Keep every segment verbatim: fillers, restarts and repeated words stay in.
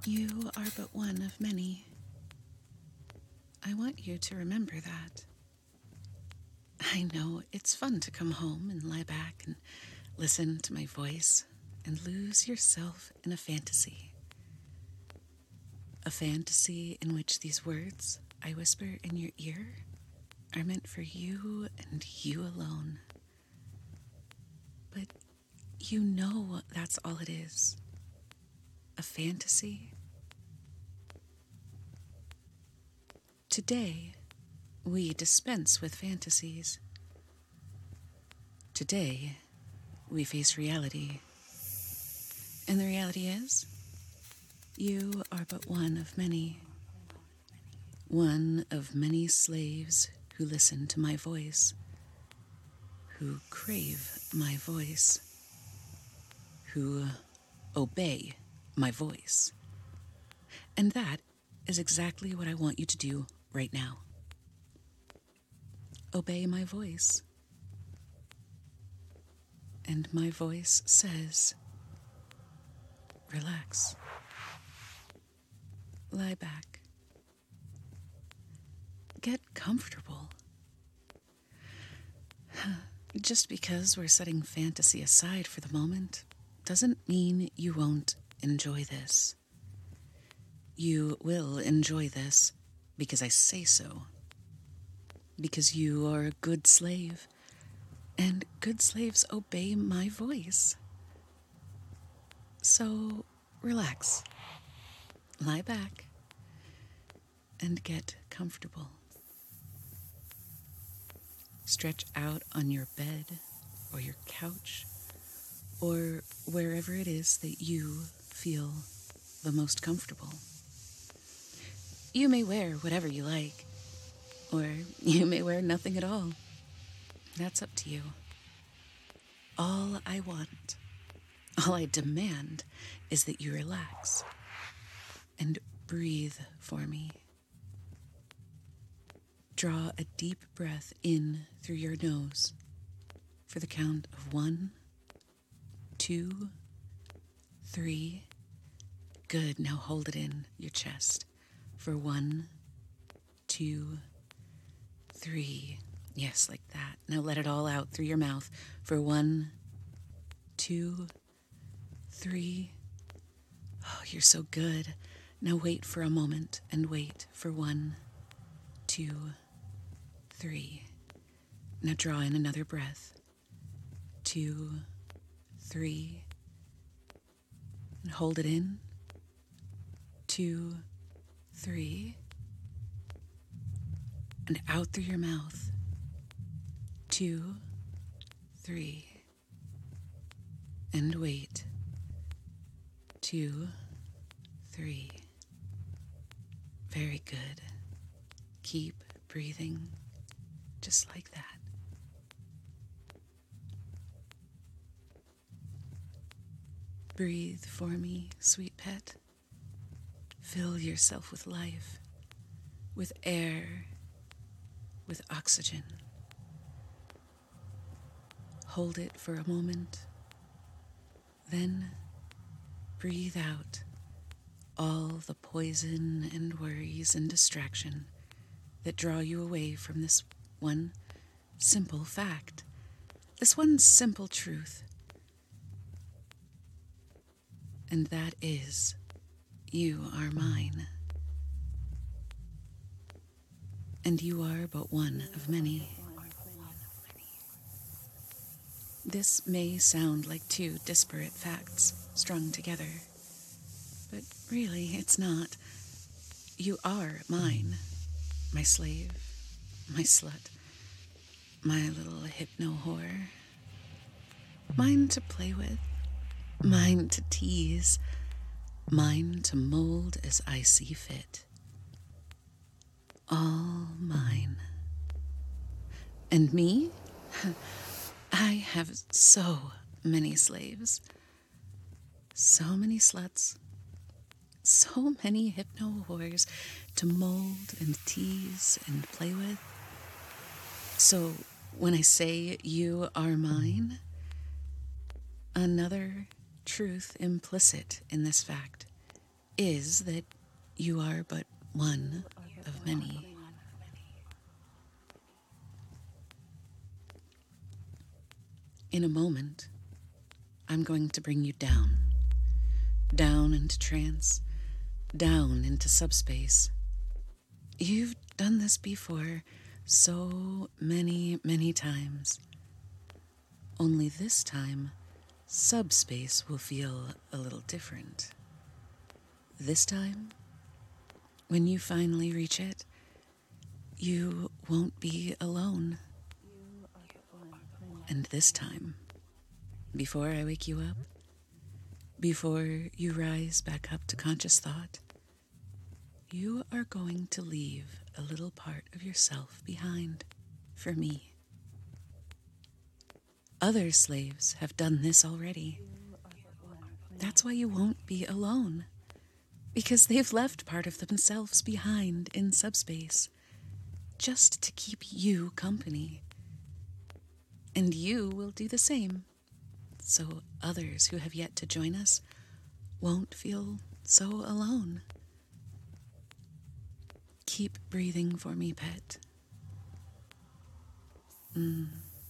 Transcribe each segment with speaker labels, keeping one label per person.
Speaker 1: You are but one of many. I want you to remember that. I know it's fun to come home and lie back and listen to my voice and lose yourself in a fantasy. A fantasy in which these words I whisper in your ear are meant for you and you alone. But you know that's all it is. A fantasy. Today, we dispense with fantasies. Today, we face reality. And the reality is, you are but one of many. One of many slaves who listen to my voice, who crave my voice, who obey my voice. And that is exactly what I want you to do right now. Obey my voice. And my voice says, relax. Lie back. Get comfortable. Just because we're setting fantasy aside for the moment doesn't mean you won't enjoy this. You will enjoy this because I say so. Because you are a good slave, and good slaves obey my voice. So relax, lie back, and get comfortable. Stretch out on your bed or your couch or wherever it is that you feel the most comfortable. You may wear whatever you like, or you may wear nothing at all. That's up to you. All I want, all I demand, is that you relax and breathe for me. Draw a deep breath in through your nose for the count of one, two, three. Good, now hold it in your chest for one, two, three. Yes, like that. Now let it all out through your mouth for one, two, three. Oh, you're so good. Now wait for a moment and wait for one, two, three. Now draw in another breath. Two, three. And hold it in. Two, three. And out through your mouth. Two, three. And wait. Two, three. Very good. Keep breathing just like that. Breathe for me, sweet pet. Fill yourself with life, with air, with oxygen. Hold it for a moment. Then breathe out all the poison and worries and distraction that draw you away from this one simple fact, this one simple truth. And that is, you are mine. And you are but one of many. This may sound like two disparate facts strung together, but really it's not. You are mine, my slave, my slut, my little hypno whore. Mine to play with, mine to tease, mine to mold as I see fit. All mine. And me? I have so many slaves, so many sluts, so many hypno whores to mold and tease and play with. So when I say you are mine, another truth implicit in this fact is that you are but one of many. In a moment, I'm going to bring you down, down into trance, down into subspace. You've done this before so many, many times. Only this time, subspace will feel a little different. This time, when you finally reach it, you won't be alone. And this time, before I wake you up, before you rise back up to conscious thought, you are going to leave a little part of yourself behind for me. Other slaves have done this already. That's why you won't be alone, because they've left part of themselves behind in subspace, just to keep you company. And you will do the same, so others who have yet to join us won't feel so alone. Keep breathing for me, pet. Mm.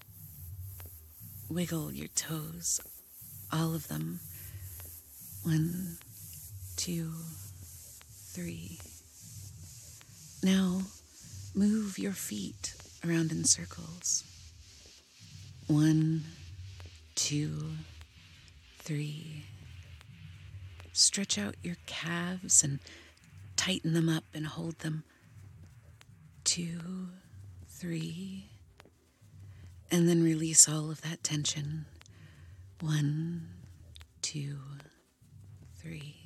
Speaker 1: Wiggle your toes, all of them. One, two, three. Now, move your feet around in circles. One, two, three. Stretch out your calves and tighten them up and hold them. Two, three. And then release all of that tension. One, two, three.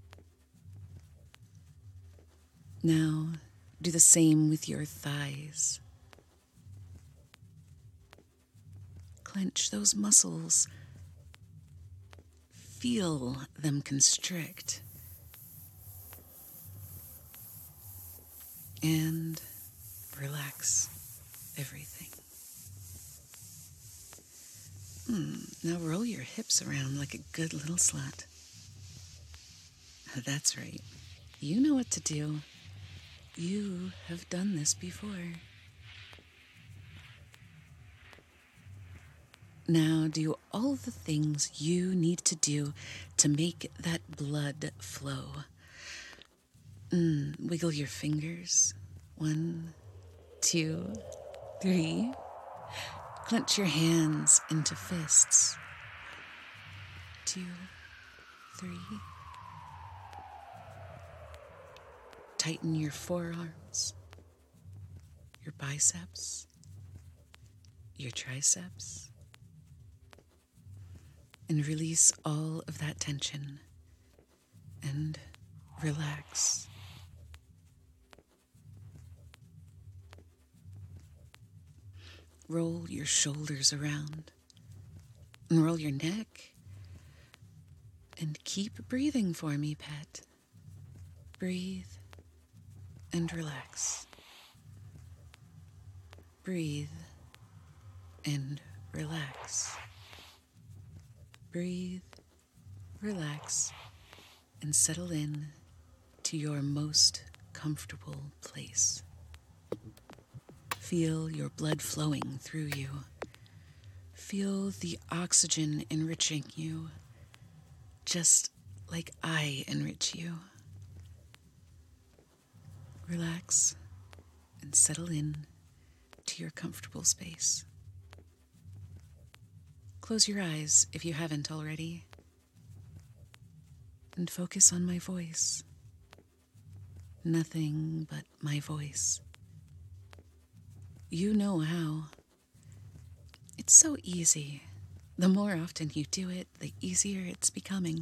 Speaker 1: Now, do the same with your thighs. Clench those muscles. Feel them constrict. And relax everything. Hmm. Now roll your hips around like a good little slut. That's right. You know what to do. You have done this before. Now do all the things you need to do to make that blood flow. Mm, wiggle your fingers. One, two, three. Clench your hands into fists. Two, three. Tighten your forearms, your biceps, your triceps, and release all of that tension and relax. Roll your shoulders around and roll your neck and keep breathing for me, pet. Breathe and relax. Breathe and relax. Breathe, relax, and settle in to your most comfortable place. Feel your blood flowing through you. Feel the oxygen enriching you, just like I enrich you. Relax and settle in to your comfortable space. Close your eyes if you haven't already, and focus on my voice. Nothing but my voice. You know how. It's so easy. The more often you do it, the easier it's becoming.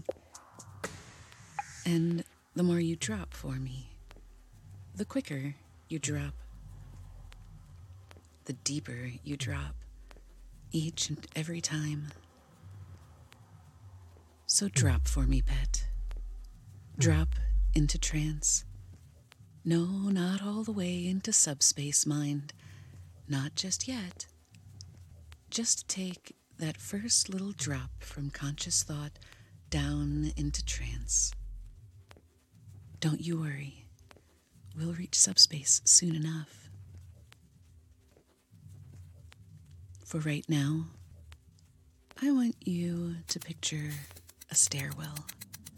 Speaker 1: And the more you drop for me, the quicker you drop. The deeper you drop, each and every time. So drop for me, pet. Drop into trance. No, not all the way into subspace, mind. Not just yet. Just take that first little drop from conscious thought down into trance. Don't you worry. We'll reach subspace soon enough. For right now, I want you to picture a stairwell.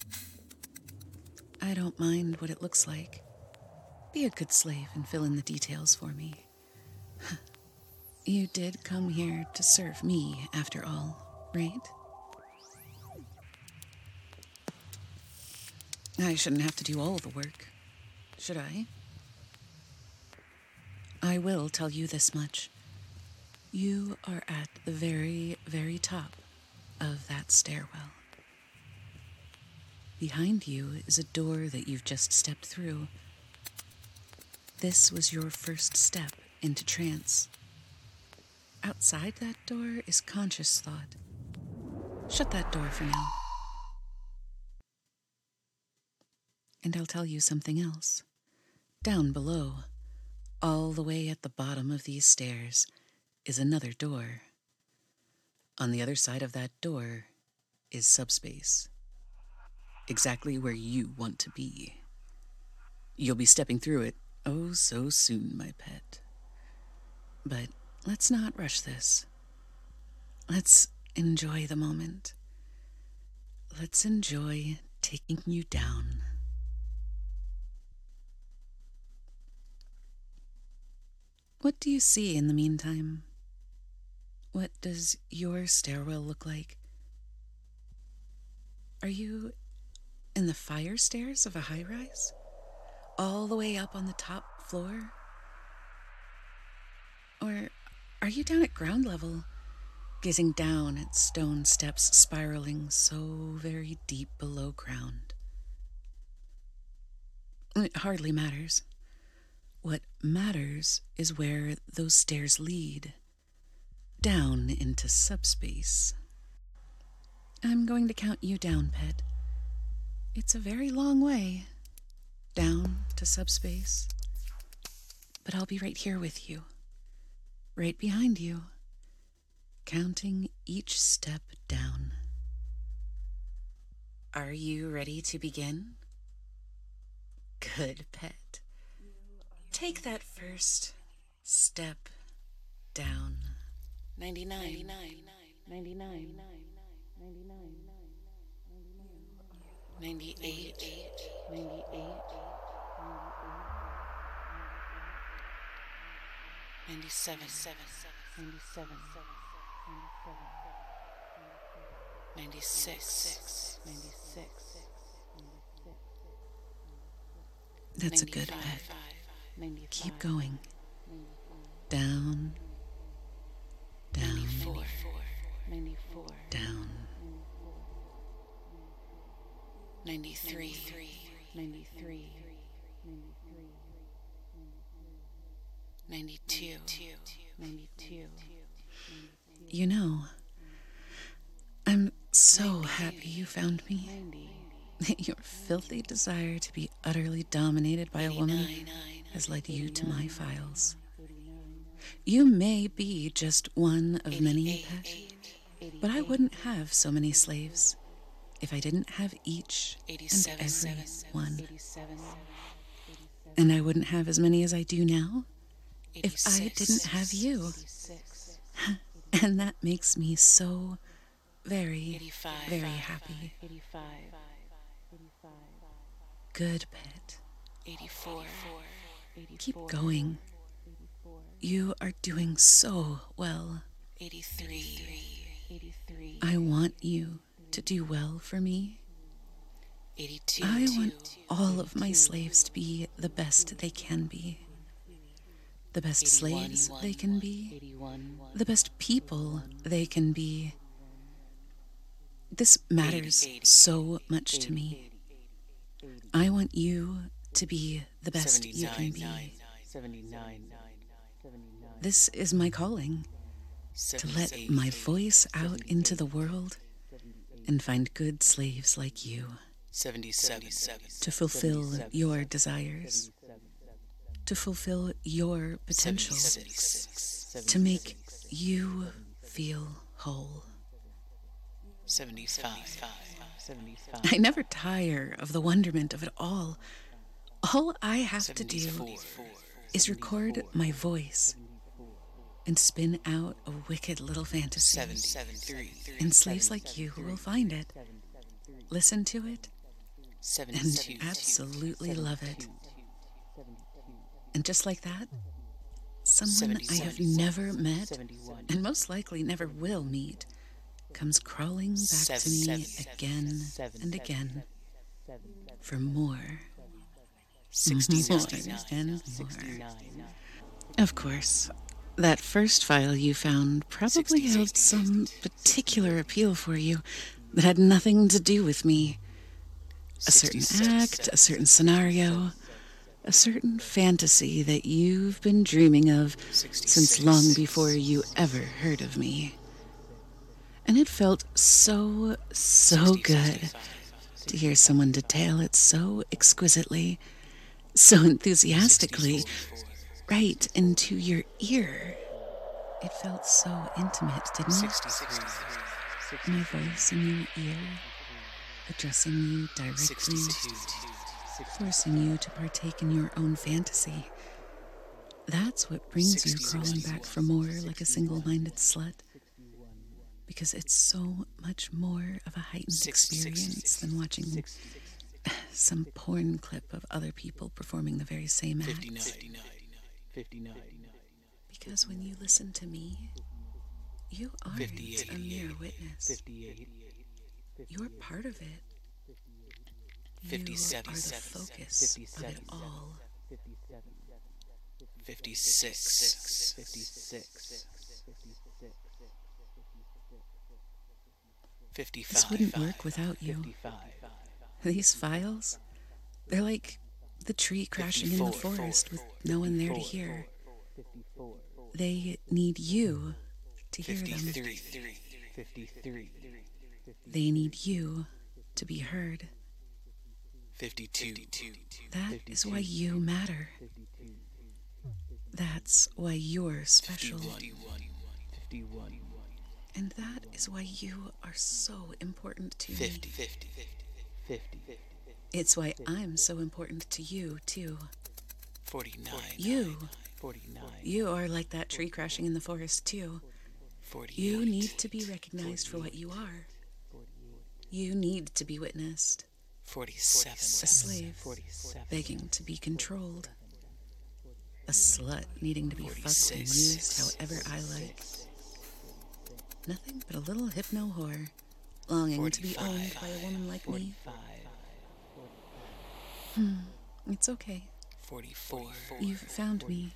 Speaker 1: I don't mind what it looks like. Be a good slave and fill in the details for me. You did come here to serve me, after all, right? I shouldn't have to do all the work, should I? I will tell you this much. You are at the very, very top of that stairwell. Behind you is a door that you've just stepped through. This was your first step into trance. Outside that door is conscious thought. Shut that door for now. And I'll tell you something else. Down below, all the way at the bottom of these stairs, is another door. On the other side of that door is subspace. Exactly where you want to be. You'll be stepping through it oh so soon, my pet. But let's not rush this. Let's enjoy the moment. Let's enjoy taking you down. What do you see in the meantime? What does your stairwell look like? Are you in the fire stairs of a high-rise? All the way up on the top floor? Or are you down at ground level, gazing down at stone steps spiraling so very deep below ground? It hardly matters. What matters is where those stairs lead, down into subspace. I'm going to count you down, pet. It's a very long way, down to subspace. But I'll be right here with you, right behind you, counting each step down. Are you ready to begin? Good, pet. Take that first step down. ninety-nine, ninety-nine, ninety-nine, ninety-nine, ninety-eight, ninety-eight, ninety-seven, ninety-seven, ninety-six, ninety-six. That's a good pet. Keep going. Down, down, ninety-four, ninety-four, down. ninety-three, ninety-three, ninety-two, ninety-two. You know, I'm so happy you found me. Your filthy desire to be utterly dominated by a woman has led you to my files. You may be just one of many, pet, but I wouldn't have so many slaves if I didn't have each and every one. And I wouldn't have as many as I do now if I didn't have you. And that makes me so very, very happy. Good, pet. eighty-four. Keep going. You are doing so well. eighty-three. I want you to do well for me. eighty-two. I want all of my slaves to be the best they can be. The best slaves they can be. The best people they can be. This matters so much to me. I want you to be the best you can be. This is my calling, to let my voice out into the world and find good slaves like you, to fulfill your desires, to fulfill your potential, to make you feel whole.
Speaker 2: seventy-five.
Speaker 1: I never tire of the wonderment of it all. All I have to do is record my voice and spin out a wicked little fantasy. And slaves like you will find it, listen to it, and absolutely love it. And just like that, someone I have never met, and most likely never will meet, comes crawling back to me again and again for more, more and more. Of course, that first file you found probably held some particular appeal for you that had nothing to do with me. A certain act, a certain scenario, a certain fantasy that you've been dreaming of since long before you ever heard of me. And it felt so, so good to hear someone detail it so exquisitely, so enthusiastically, right into your ear. It felt so intimate, didn't it? My voice in your ear, addressing you directly, forcing you to partake in your own fantasy. That's what brings you crawling back for more like a single-minded slut. Because it's so much more of a heightened experience than watching some porn clip of other people performing the very same acts. Because when you listen to me, you aren't a mere witness. You're part of it. You are the focus of it all.
Speaker 2: fifty-six. fifty-five.
Speaker 1: This wouldn't work without you. These files, they're like the tree crashing in the forest with no one there to hear. They need you to hear them. They need you to be heard.
Speaker 2: fifty-two.
Speaker 1: That is why you matter. That's why you're special. And that is why you are so important to me. It's why I'm so important to you, too.
Speaker 2: forty-nine.
Speaker 1: You. You are like that tree crashing in the forest, too. You need to be recognized for what you are. You need to be witnessed.
Speaker 2: forty-seven.
Speaker 1: A slave begging to be controlled. A slut needing to be fucked and used however I like. Nothing but a little hypno whore, longing to be owned by a woman like me. Hmm, it's okay.
Speaker 2: forty-four.
Speaker 1: You've found me.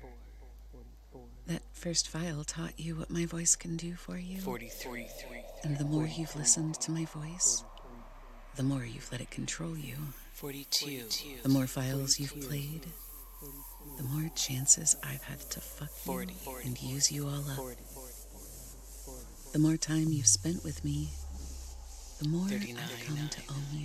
Speaker 1: That first file taught you what my voice can do for you.
Speaker 2: forty-three.
Speaker 1: And the more you've listened to my voice, the more you've let it control you.
Speaker 2: forty-two.
Speaker 1: The more files you've played, the more chances I've had to fuck you and use you all up. The more time you've spent with me, the more I've come to own you.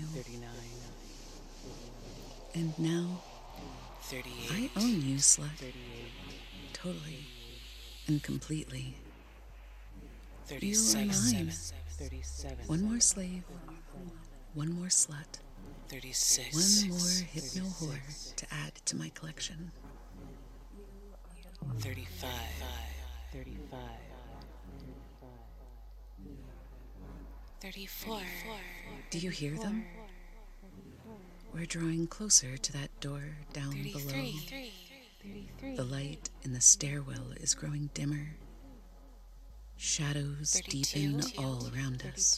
Speaker 1: And now, I own you, slut. Totally and completely. You are mine. One more slave, one more slut,
Speaker 2: thirty-six.
Speaker 1: one more hypno whore to add to my collection.
Speaker 2: thirty-five. thirty-four.
Speaker 1: Do you hear them? We're drawing closer to that door down below. The light in the stairwell is growing dimmer. Shadows deepen all around us.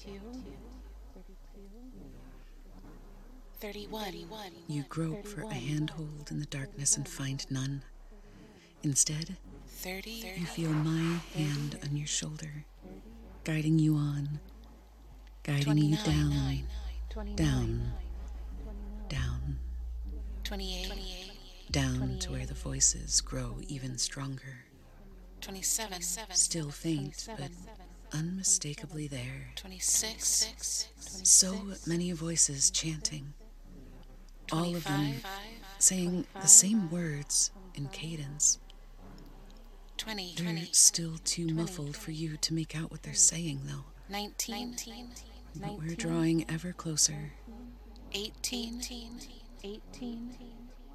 Speaker 2: thirty-one.
Speaker 1: You grope for a handhold in the darkness and find none. Instead,
Speaker 2: thirty.
Speaker 1: you feel my hand on your shoulder, guiding you on, guiding you down, down, down,
Speaker 2: twenty-eight.
Speaker 1: down to where the voices grow even stronger.
Speaker 2: twenty-seven.
Speaker 1: Still faint, but unmistakably there.
Speaker 2: twenty-six.
Speaker 1: So many voices chanting, all of them saying the same words in cadence.
Speaker 2: twenty.
Speaker 1: They're still too muffled for you to make out what they're saying, though.
Speaker 2: nineteen.
Speaker 1: But we're drawing ever closer.
Speaker 2: eighteen.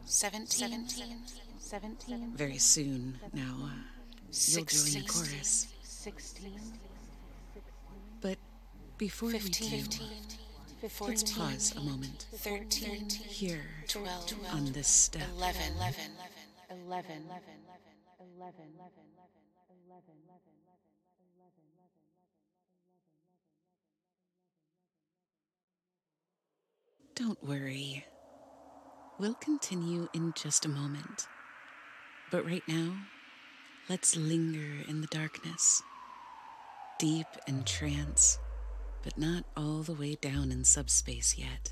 Speaker 2: Seventeen. Seventeen.
Speaker 1: Very soon now, uh, you'll join the
Speaker 2: Sixteen.
Speaker 1: chorus.
Speaker 2: Sixteen.
Speaker 1: But before
Speaker 2: Fifteen.
Speaker 1: we do,
Speaker 2: Fifteen.
Speaker 1: let's pause a moment
Speaker 2: Thirteen.
Speaker 1: here
Speaker 2: Twelve.
Speaker 1: on this step.
Speaker 2: Eleven. Eleven. Eleven. Eleven.
Speaker 1: Don't worry. We'll continue in just a moment. But right now, let's linger in the darkness. Deep in trance, but not all the way down in subspace yet.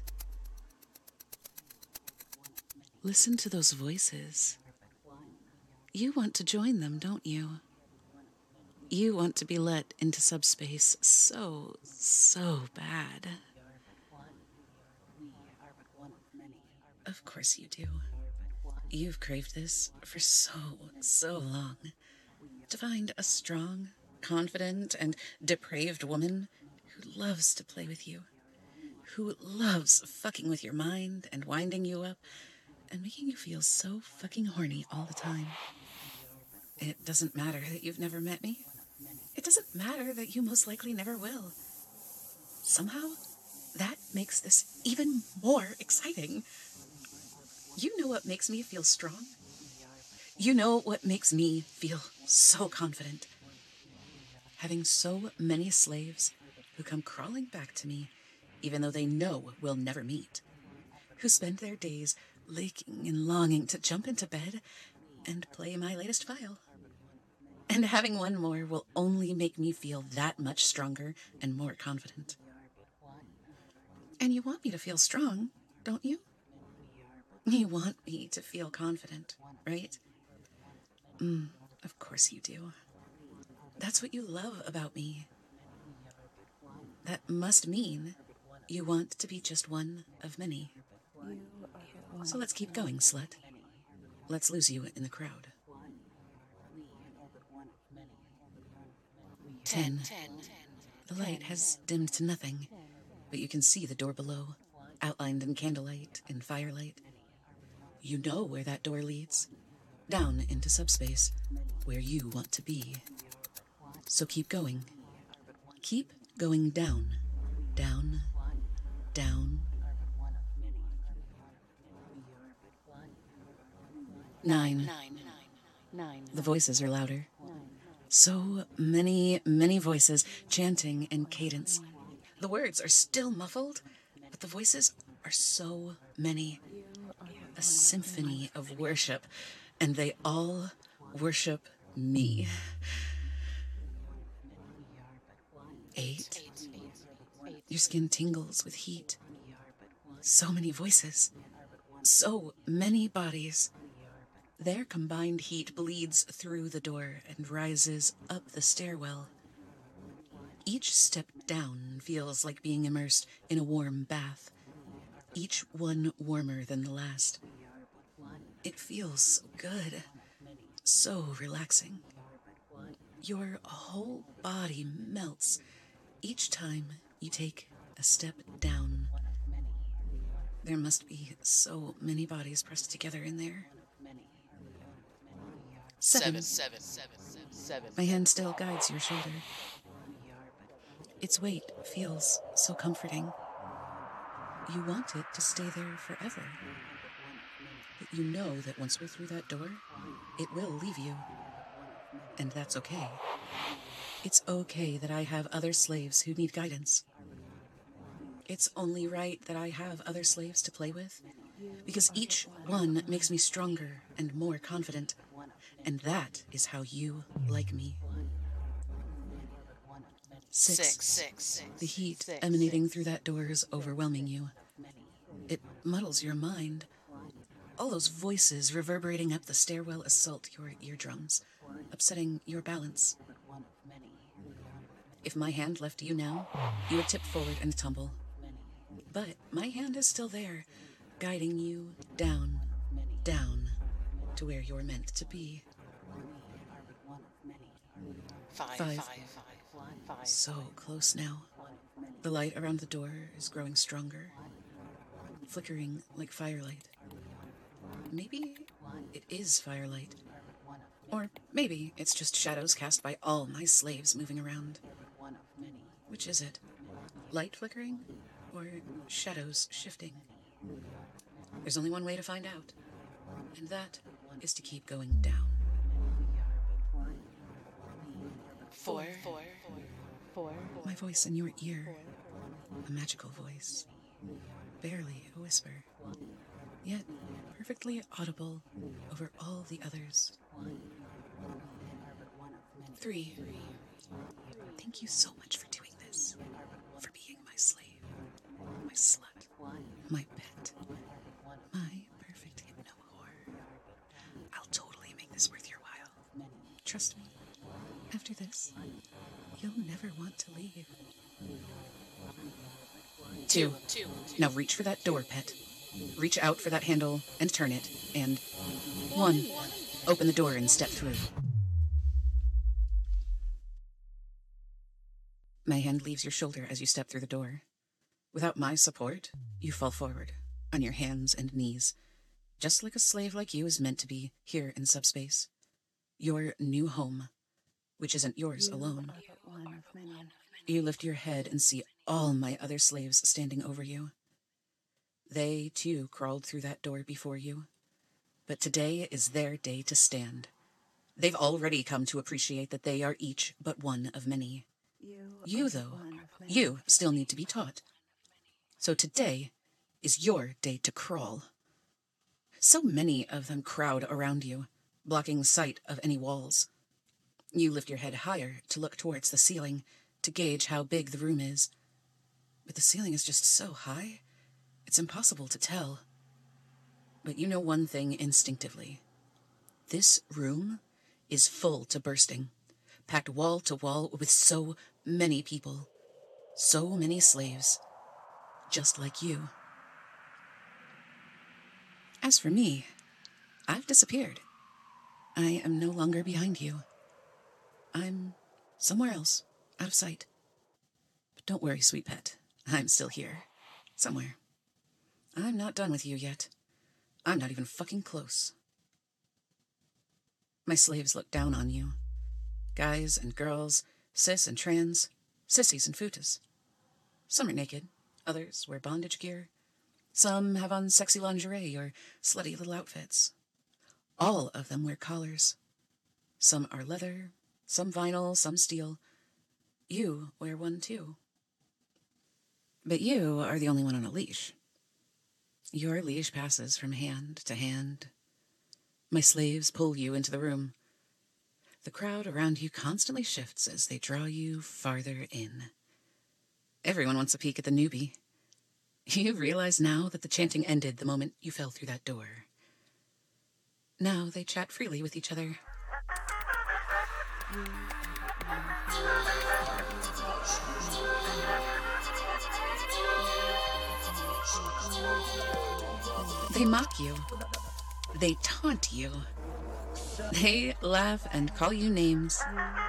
Speaker 1: Listen to those voices. You want to join them, don't you? You want to be let into subspace so, so bad. Of course you do. You've craved this for so, so long. To find a strong, confident, and depraved woman who loves to play with you. Who loves fucking with your mind and winding you up and making you feel so fucking horny all the time. It doesn't matter that you've never met me. It doesn't matter that you most likely never will. Somehow, that makes this even more exciting. You know what makes me feel strong? You know what makes me feel so confident? Having so many slaves who come crawling back to me, even though they know we'll never meet. Who spend their days aching and longing to jump into bed and play my latest file. And having one more will only make me feel that much stronger and more confident. And you want me to feel strong, don't you? You want me to feel confident, right? Mm, of course you do. That's what you love about me. That must mean you want to be just one of many. So let's keep going, slut. Let's lose you in the crowd. Ten. The light has dimmed to nothing, but you can see the door below, outlined in candlelight and firelight. You know where that door leads. Down into subspace, where you want to be. So keep going. Keep going down, down, down. Nine. The voices are louder. So many, many voices chanting in cadence. The words are still muffled, but the voices are so many. A symphony of worship, and they all worship me. Eight. Your skin tingles with heat. So many voices. So many bodies. Their combined heat bleeds through the door and rises up the stairwell. Each step down feels like being immersed in a warm bath. Each one warmer than the last. It feels so good, so relaxing. Your whole body melts each time you take a step down. There must be so many bodies pressed together in there. Seven.
Speaker 2: Seven. Seven. Seven.
Speaker 1: My hand still guides your shoulder. Its weight feels so comforting. You want it to stay there forever. But you know that once we're through that door, it will leave you. And that's okay. It's okay that I have other slaves who need guidance. It's only right that I have other slaves to play with, because each one makes me stronger and more confident. And that is how you like me. Six.
Speaker 2: Six.
Speaker 1: The heat emanating through that door is overwhelming you. It muddles your mind. All those voices reverberating up the stairwell assault your eardrums, upsetting your balance. If my hand left you now, you would tip forward and tumble. But my hand is still there, guiding you down, down, to where you're meant to be.
Speaker 2: Five.
Speaker 1: Five.
Speaker 2: Five. Five.
Speaker 1: So close now. The light around the door is growing stronger, flickering like firelight. maybe it is firelight. Or maybe it's just shadows cast by all my slaves moving around. Which is it? Light flickering? Or shadows shifting? There's only one way to find out, and that is to keep going down.
Speaker 2: Four. Four. Four.
Speaker 1: My voice in your ear, a magical voice, barely a whisper, yet perfectly audible over all the others. Three. Thank you so much for doing this, for being my slave, my slut, my pet, my perfect hypno whore. I'll totally make this worth your while. Trust me, after this, you'll never want to leave. Two.
Speaker 2: Two.
Speaker 1: Now reach for that door, pet. Reach out for that handle and turn it, and one. Open the door and step through. My hand leaves your shoulder as you step through the door. Without my support, you fall forward, on your hands and knees, just like a slave like you is meant to be here in subspace. Your new home, which isn't yours alone. You lift your head and see all my other slaves standing over you. They, too, crawled through that door before you. But today is their day to stand. They've already come to appreciate that they are each but one of many. You, though, you still need to be taught. So today is your day to crawl. So many of them crowd around you, blocking sight of any walls. You lift your head higher to look towards the ceiling, to gauge how big the room is. But the ceiling is just so high, it's impossible to tell. But you know one thing instinctively. This room is full to bursting, packed wall to wall with so many people, so many slaves, just like you. As for me, I've disappeared. I am no longer behind you. I'm somewhere else, out of sight. But don't worry, sweet pet. I'm still here. Somewhere. I'm not done with you yet. I'm not even fucking close. My slaves look down on you. Guys and girls, cis and trans, sissies and futas. Some are naked. Others wear bondage gear. Some have on sexy lingerie or slutty little outfits. All of them wear collars. Some are leather, some vinyl, some steel. You wear one too. But you are the only one on a leash. Your leash passes from hand to hand. My slaves pull you into the room. The crowd around you constantly shifts as they draw you farther in. Everyone wants a peek at the newbie. You realize now that the chanting ended the moment you fell through that door. Now they chat freely with each other. They mock you. They taunt you. They laugh and call you names.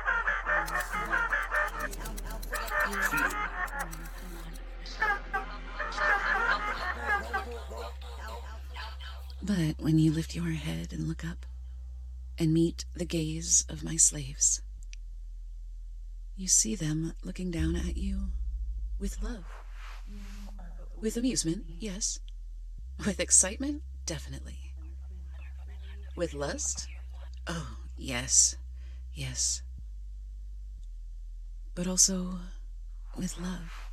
Speaker 1: But when you lift your head and look up and meet the gaze of my slaves, you see them looking down at you with love. With amusement, yes. With excitement, definitely. With lust? Oh, yes, yes. But also with love.